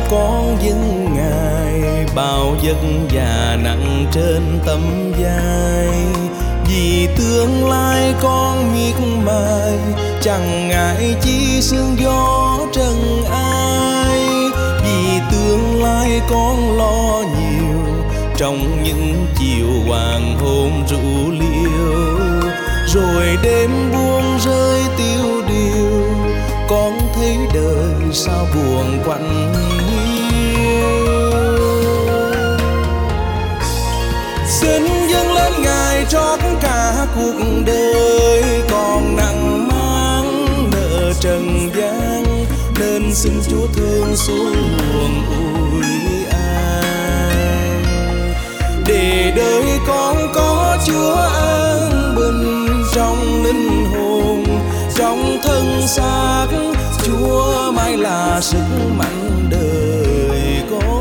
con dâng Ngài bao giấc già nặng trên tấm vai. Vì tương lai con miệt mài, chẳng ngại chi sương gió trần ai. Vì tương lai con lo nhiều, trong những chiều hoàng hôn rủ liêu. Rồi đêm buông rơi tiêu điều, con thấy đời sao buồn quạnh hiu. Xin dâng lên Ngài trót cả cuộc đời, còn nặng mang nợ trần gian, nên xin Chúa thương xuống buồn ủi an. Để đời con có Chúa an bình trong linh hồn, trong thân xác, Chúa mãi là sức mạnh đời con.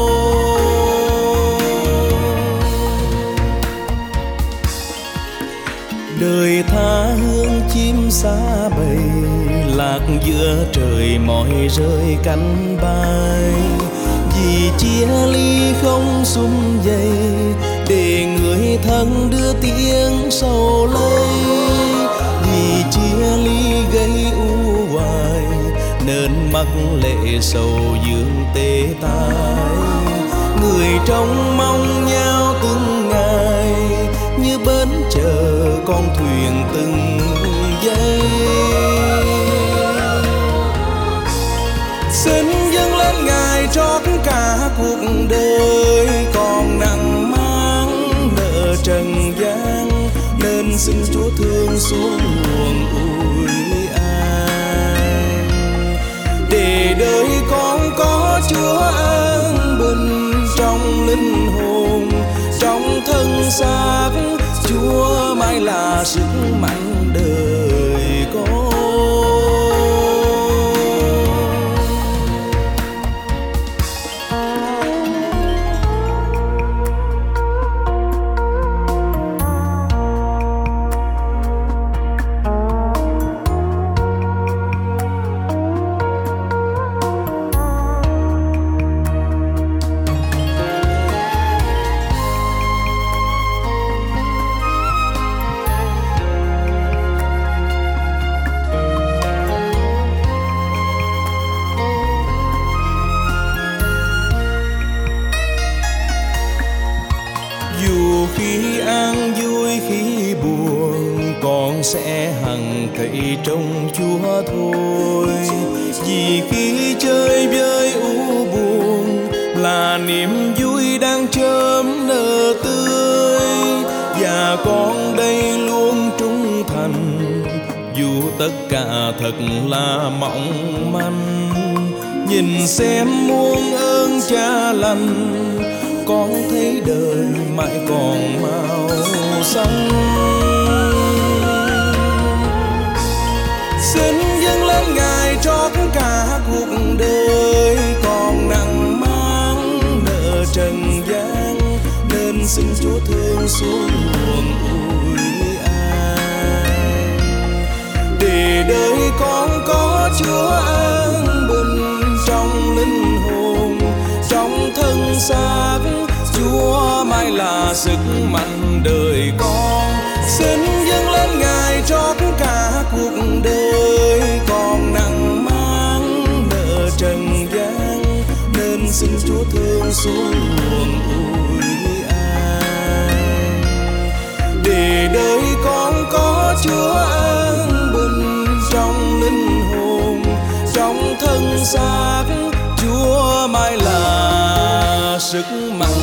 Đời tha hương chim xa bầy, lạc giữa trời mỏi rơi cánh bay. Vì chia ly không sum vầy, để người thân đưa tiếng sầu lây. Vì chia ly gây u hoài, nên mắc lệ sầu dương tê tái. Người trông mong nhau từng ngày, như bến chờ con thuyền từng giây. Xin dâng lên Ngài trót cả cuộc đời, còn nặng mang nợ trần gian, nên xin Chúa thương xuống buồn ủi an. Để đời con có Chúa an bình trong linh hồn, trong thân xác, Chúa mãi là sức mạnh đời con. Dù khi an vui khi buồn, con sẽ hằng cậy trong Chúa thôi. Vì khi chơi với u buồn, là niềm vui đang chớm nở tươi. Và con đây luôn trung thành, dù tất cả thật là mỏng manh. Nhìn xem muôn ơn Cha lành, con thấy đời mãi còn màu xanh. Xin dâng lên Ngài trót cả cuộc đời, còn nặng mang nợ trần gian, nên xin Chúa thương xuống buồn ủi an. Để đời con có Chúa an bình trong linh hồn, trong thân xác, Chúa mãi là sức mạnh đời con. Xin dâng lên Ngài trót cả cuộc đời, còn nặng mang nợ trần gian, nên xin Chúa thương xuống buồn ủi an. Để đời con có Chúa an bình trong linh hồn, trong thân xác, Chúa mãi là sức mạnh